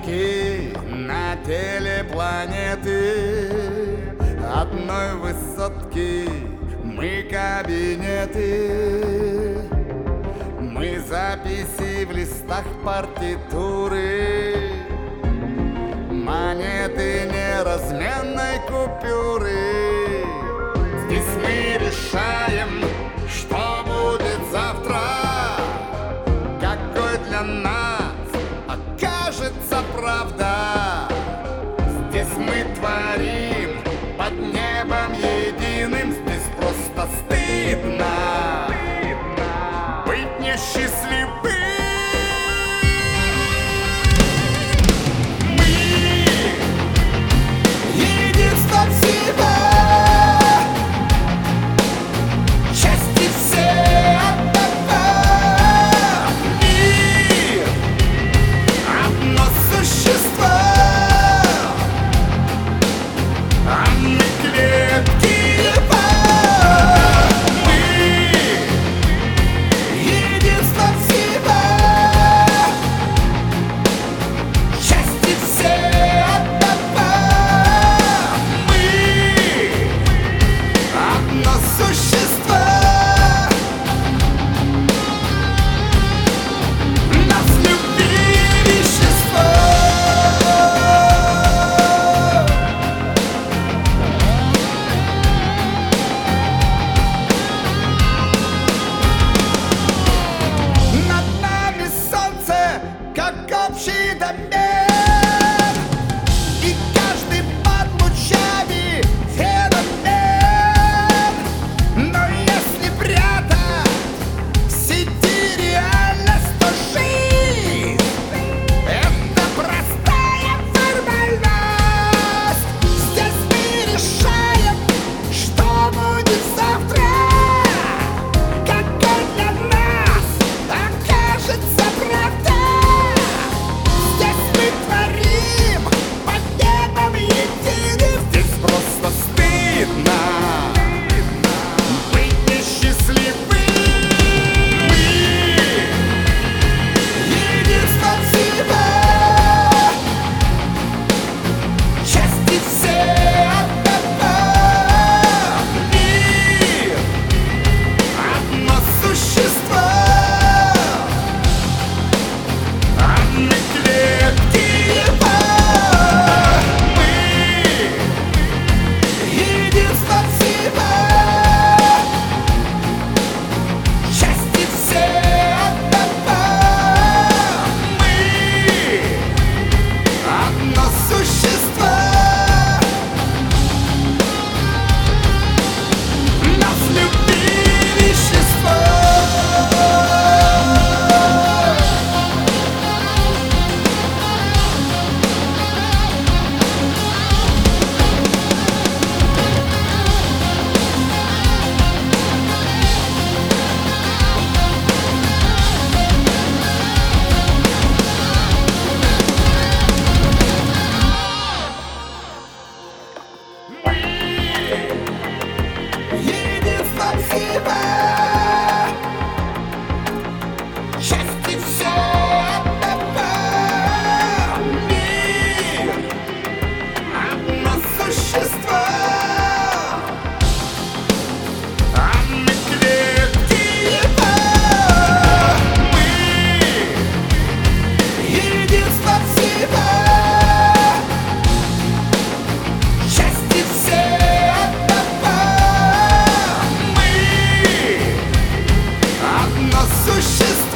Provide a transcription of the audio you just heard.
клетки на теле планеты одной высотки, мы кабинеты, мы записи в листах партитуры, монеты неразменной купюры. Здесь мы решаем, что будет завтра, какой для нас окажется правда. Здесь мы творим под небом единым, здесь просто стыдно быть несчастливым. Мы единство всего, части все одного. Мир одно существо, а мы клетки его. Мы единство всего, части все одного. Мы одно существо, нас любит вещество. Над нами солнце, как общий домен, и каждый под лучами феномен. Но если прятать в сети реальность, то жизнь — это простая формальность. Здесь мы решаем, что будет завтра, какой для нас окажется правда. Здесь мы творим под небом единым, здесь просто стыдно быть несчастливым. Мы единство всего, части все одного. Мир одно существо, а мы клетки его. Мы единство всего, части все одного. Мы одно существо, нас любит вещество. Единство всего, части все одного. Мир одно существо, а мы клетки его. Мы единство всего, части все одного. Мы одно существо.